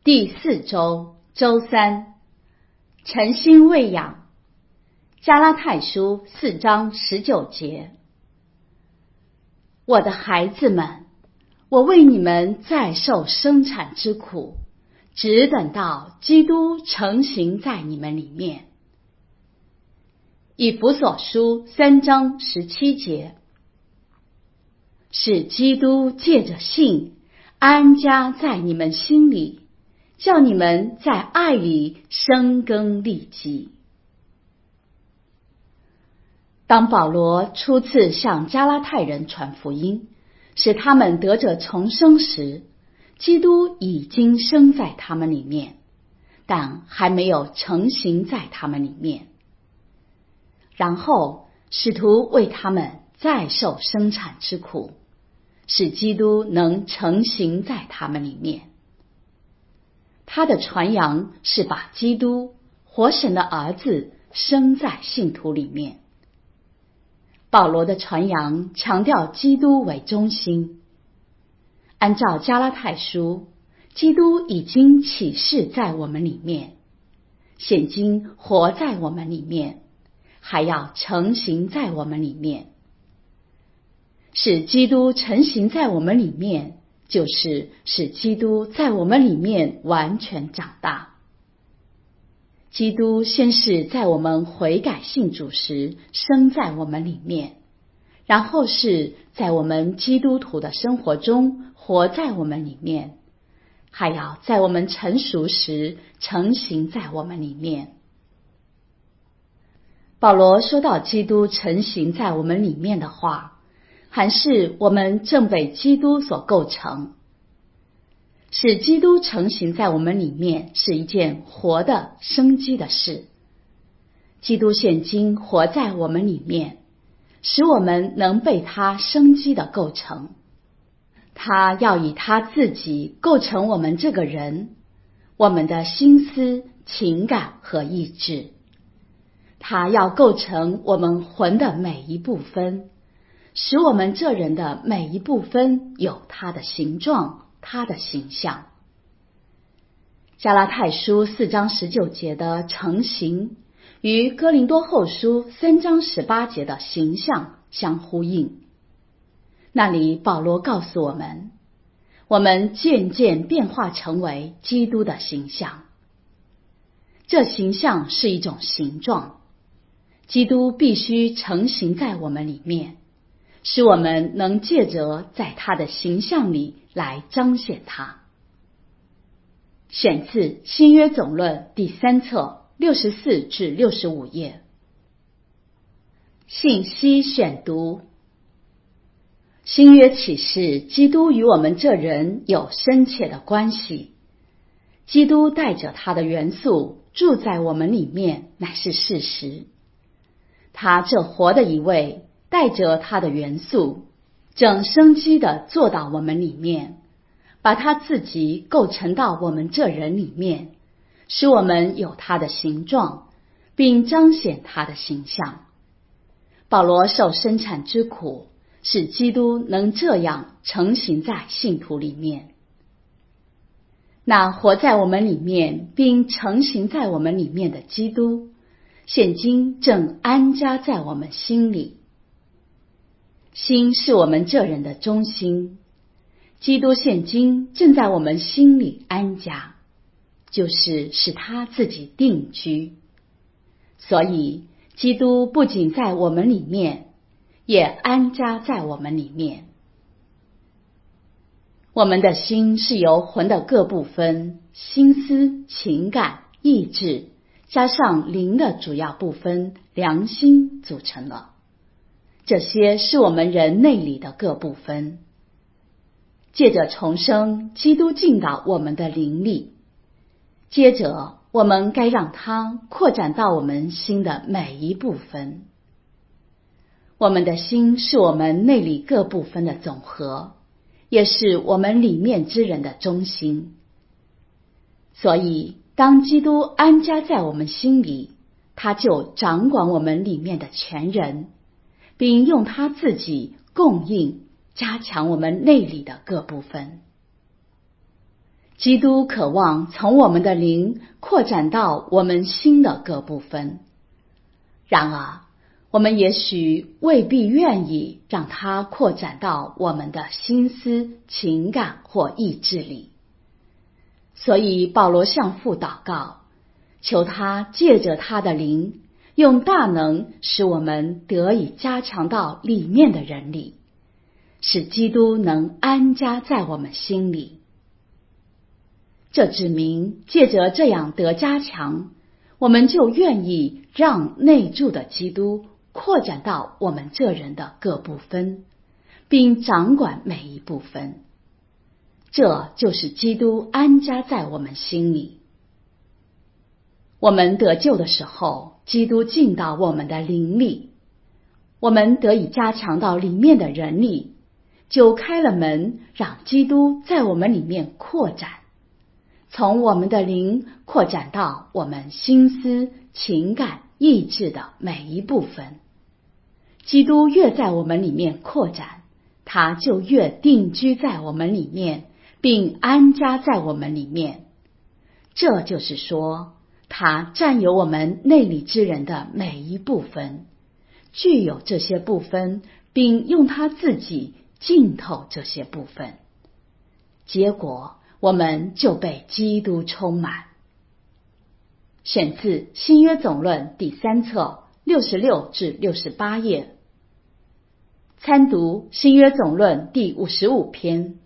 第4周周三，诚心喂养。加拉太书4章19节。我的孩子们，我为你们再受生产之苦，只等到基督成形在你们里面。以弗所书3章17节。使基督借着信安家在你们心里，叫你们在爱里生根立基。当保罗初次向加拉太人传福音，使他们得着重生时，基督已经生在他们里面，但还没有成形在他们里面。然后使徒为他们再受生产之苦，使基督能成形在他们里面。他的传扬是把基督，活神的儿子，生在信徒里面。保罗的传扬强调基督为中心。按照加拉太书，基督已经启示在我们里面，现今活在我们里面，还要成形在我们里面。使基督成形在我们里面，就是使基督在我们里面完全长大。基督先是在我们悔改信主时生在我们里面，然后是在我们基督徒的生活中活在我们里面，还要在我们成熟时成形在我们里面。保罗说到基督成形在我们里面的话，还是我们正被基督所构成。使基督成形在我们里面是一件活的生机的事。基督现今活在我们里面，使我们能被他生机的构成。他要以他自己构成我们这个人，我们的心思、情感和意志。他要构成我们魂的每一部分，使我们这人的每一部分有他的形状，他的形象。加拉太书4章19节的成形，与哥林多后书3章18节的形象相呼应。那里保罗告诉我们，我们渐渐变化成为基督的形象。这形象是一种形状，基督必须成形在我们里面，使我们能借着在他的形象里来彰显他。选自新约总论第3册64至65页。信息选读。新约启示基督与我们这人有深切的关系。基督带着他的元素住在我们里面乃是事实。他这活的一位带着他的元素，正生机地坐到我们里面，把他自己构成到我们这人里面，使我们有他的形状，并彰显他的形象。保罗受生产之苦，使基督能这样成形在信徒里面。那活在我们里面并成形在我们里面的基督，现今正安家在我们心里。心是我们这人的中心，基督现今正在我们心里安家，就是使他自己定居。所以基督不仅在我们里面，也安家在我们里面。我们的心是由魂的各部分，心思、情感、意志，加上灵的主要部分良心组成了。这些是我们人内里的各部分。借着重生，基督进到我们的灵里，接着我们该让它扩展到我们心的每一部分。我们的心是我们内里各部分的总和，也是我们里面之人的中心。所以当基督安家在我们心里，他就掌管我们里面的全人，并用他自己供应加强我们内里的各部分。 基督渴望从我们的灵扩展到我们心的各部分。然而，我们也许未必愿意让它扩展到我们的心思、情感或意志里。所以保罗向父祷告，求他借着他的灵，用大能使我们得以加强到里面的人里，使基督能安家在我们心里。这指明借着这样得加强，我们就愿意让内住的基督扩展到我们这人的各部分，并掌管每一部分。这就是基督安家在我们心里。我们得救的时候，基督进到我们的灵里，我们得以加强到里面的人里，就开了门，让基督在我们里面扩展，从我们的灵扩展到我们心思、情感、意志的每一部分。基督越在我们里面扩展，他就越定居在我们里面，并安家在我们里面。这就是说，他占有我们内里之人的每一部分，具有这些部分，并用他自己浸透这些部分。结果，我们就被基督充满。选自新约总论第3册66至68页，参读新约总论第55篇。